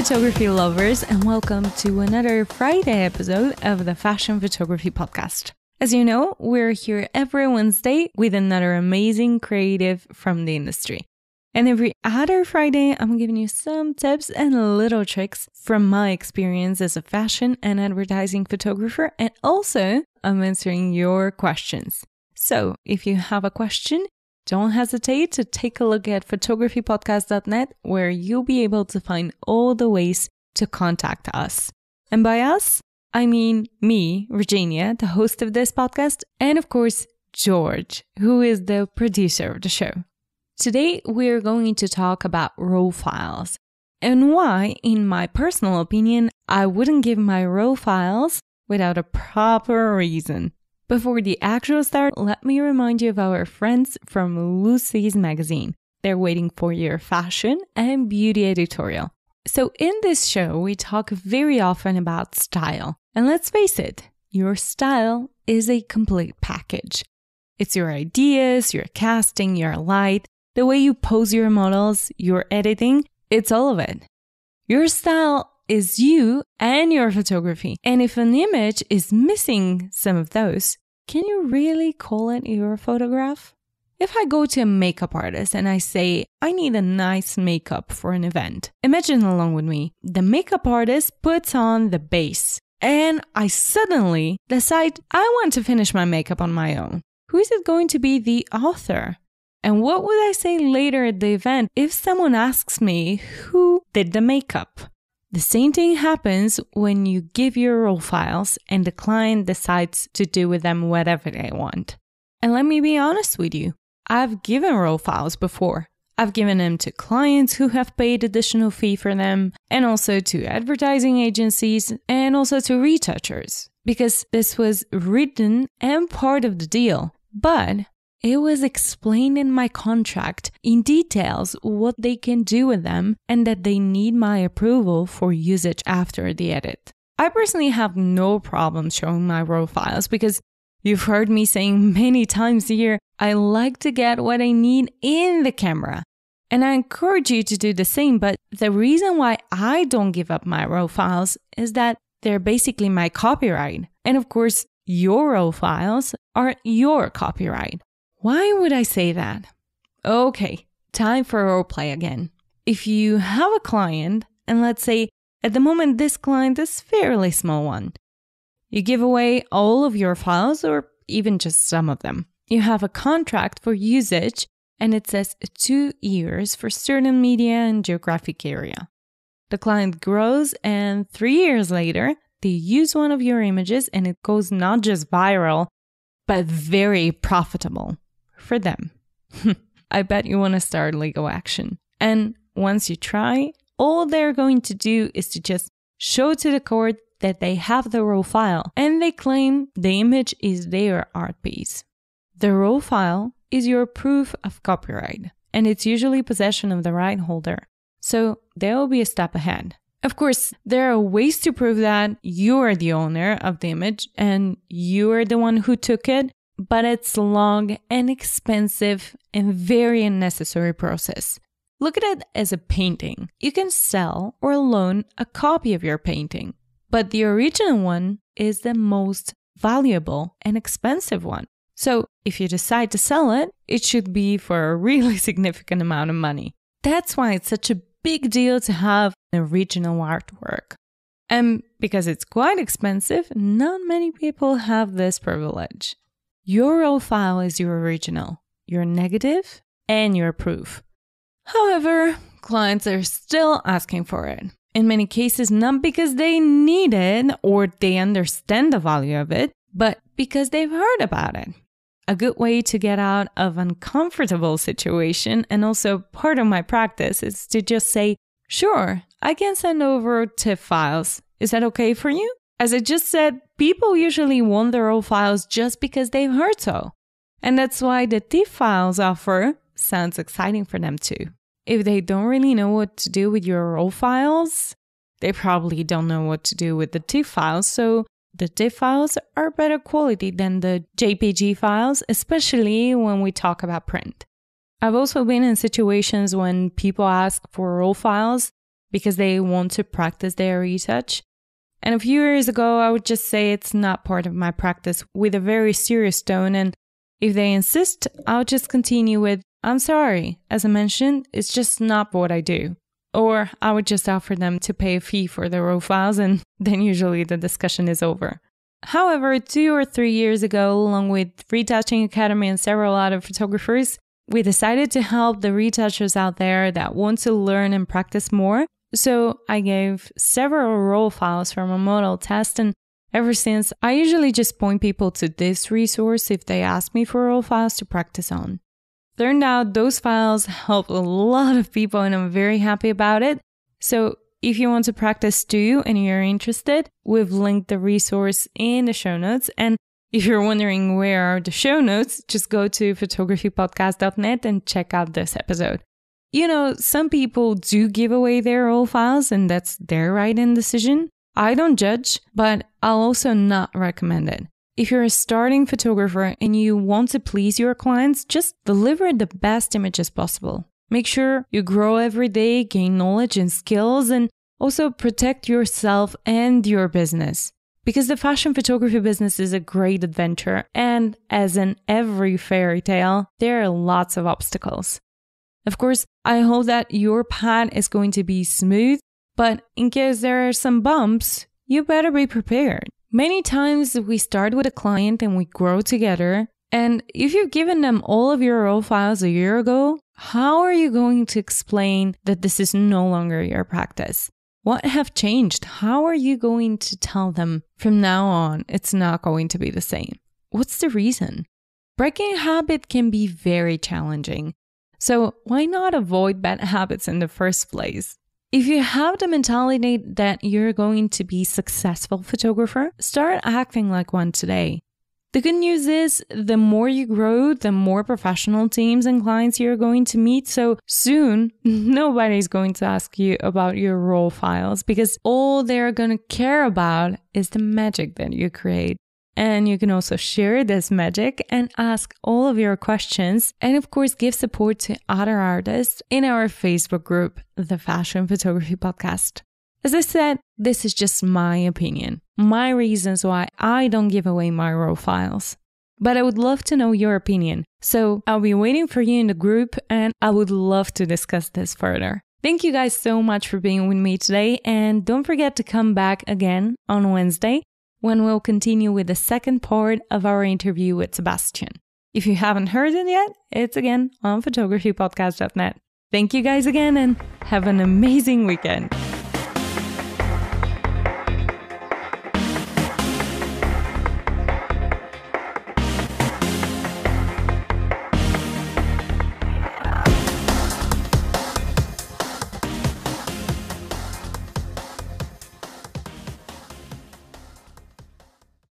photography lovers, and welcome to another Friday episode of the Fashion Photography Podcast. As you know, we're here every Wednesday with another amazing creative from the industry. And every other Friday, I'm giving you some tips and little tricks from my experience as a fashion and advertising photographer, and also I'm answering your questions. So if you have a question, don't hesitate to take a look at photographypodcast.net, where you'll be able to find all the ways to contact us. And by us, I mean me, Virginia, the host of this podcast, and of course, George, who is the producer of the show. Today, we're going to talk about raw files and why, in my personal opinion, I wouldn't give my raw files without a proper reason. Before the actual start, let me remind you of our friends from Lucy's magazine. They're waiting for your fashion and beauty editorial. So in this show, we talk very often about style. And let's face it, your style is a complete package. It's your ideas, your casting, your light, the way you pose your models, your editing, it's all of it. Your style is you and your photography. And if an image is missing some of those, can you really call it your photograph? If I go to a makeup artist and I say, I need a nice makeup for an event, imagine along with me, the makeup artist puts on the base and I suddenly decide I want to finish my makeup on my own. Who is it going to be the author? And what would I say later at the event if someone asks me who did the makeup? The same thing happens when you give your raw files and the client decides to do with them whatever they want. And let me be honest with you, I've given raw files before. I've given them to clients who have paid additional fee for them, and also to advertising agencies, and also to retouchers, because this was written and part of the deal. But it was explained in my contract in details what they can do with them and that they need my approval for usage after the edit. I personally have no problem showing my raw files because you've heard me saying many times here, I like to get what I need in the camera. And I encourage you to do the same, but the reason why I don't give up my raw files is that they're basically my copyright. And of course, your raw files are your copyright. Why would I say that? Okay, time for role play again. If you have a client, and let's say at the moment this client is a fairly small one, you give away all of your files or even just some of them. You have a contract for usage and it says 2 years for certain media and geographic area. The client grows and 3 years later, they use one of your images and it goes not just viral, but very profitable. For them. I bet you want to start legal action. And once you try, all they're going to do is to just show to the court that they have the raw file and they claim the image is their art piece. The raw file is your proof of copyright and it's usually possession of the right holder. So there will be a step ahead. Of course, there are ways to prove that you are the owner of the image and you are the one who took it. But it's long and expensive and very unnecessary process. Look at it as a painting. You can sell or loan a copy of your painting, but the original one is the most valuable and expensive one. So if you decide to sell it, it should be for a really significant amount of money. That's why it's such a big deal to have an original artwork. And because it's quite expensive, not many people have this privilege. Your raw file is your original, your negative, and your proof. However, clients are still asking for it. In many cases, not because they need it or they understand the value of it, but because they've heard about it. A good way to get out of an uncomfortable situation, and also part of my practice, is to just say, sure, I can send over TIFF files. Is that okay for you? As I just said, people usually want their raw files just because they've heard so. And that's why the TIFF files offer sounds exciting for them too. If they don't really know what to do with your raw files, they probably don't know what to do with the TIFF files. So the TIFF files are better quality than the JPG files, especially when we talk about print. I've also been in situations when people ask for raw files because they want to practice their retouch. And a few years ago, I would just say it's not part of my practice with a very serious tone. And if they insist, I'll just continue with, I'm sorry. As I mentioned, it's just not what I do. Or I would just offer them to pay a fee for their raw files, and then usually the discussion is over. However, 2 or 3 years ago, along with Retouching Academy and several other photographers, we decided to help the retouchers out there that want to learn and practice more. So I gave several raw files from a model test, and ever since, I usually just point people to this resource if they ask me for raw files to practice on. Turned out those files help a lot of people, and I'm very happy about it. So if you want to practice too and you're interested, we've linked the resource in the show notes. And if you're wondering where are the show notes, just go to photographypodcast.net and check out this episode. You know, some people do give away their raw files, and that's their right and decision. I don't judge, but I'll also not recommend it. If you're a starting photographer and you want to please your clients, just deliver the best images possible. Make sure you grow every day, gain knowledge and skills, and also protect yourself and your business. Because the fashion photography business is a great adventure, and as in every fairy tale, there are lots of obstacles. Of course, I hope that your path is going to be smooth, but in case there are some bumps, you better be prepared. Many times we start with a client and we grow together, and if you've given them all of your raw files a year ago, how are you going to explain that this is no longer your practice? What have changed? How are you going to tell them from now on it's not going to be the same? What's the reason? Breaking a habit can be very challenging. So why not avoid bad habits in the first place? If you have the mentality that you're going to be a successful photographer, start acting like one today. The good news is the more you grow, the more professional teams and clients you're going to meet. So soon, nobody's going to ask you about your raw files because all they're going to care about is the magic that you create. And you can also share this magic and ask all of your questions. And of course, give support to other artists in our Facebook group, The Fashion Photography Podcast. As I said, this is just my opinion, my reasons why I don't give away my raw files. But I would love to know your opinion. So I'll be waiting for you in the group, and I would love to discuss this further. Thank you guys so much for being with me today. And don't forget to come back again on Wednesday when we'll continue with the second part of our interview with Sebastian. If you haven't heard it yet, it's again on photographypodcast.net. Thank you guys again, and have an amazing weekend.